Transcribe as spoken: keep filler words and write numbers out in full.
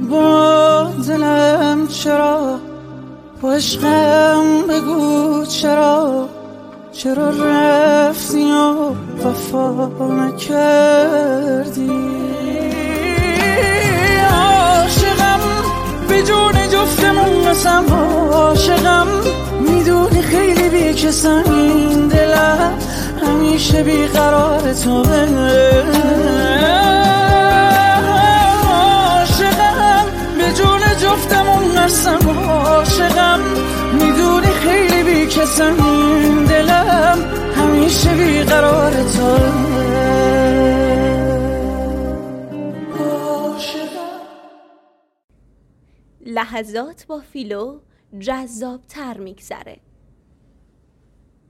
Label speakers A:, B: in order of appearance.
A: با دلم چرا، با عشقم بگو چرا، چرا رفتی و وفا نکردی. عاشقم به جون جفتمون قسم، عاشقم میدونی خیلی بیکسم، این دلم همیشه بیقرار توه. عاشقم به جون جفتمون قسم، عاشقم میدونی خیلی بیکسم، این دلم همیشه بیقرار توه.
B: لحظات با فیلو جذاب تر میگذره.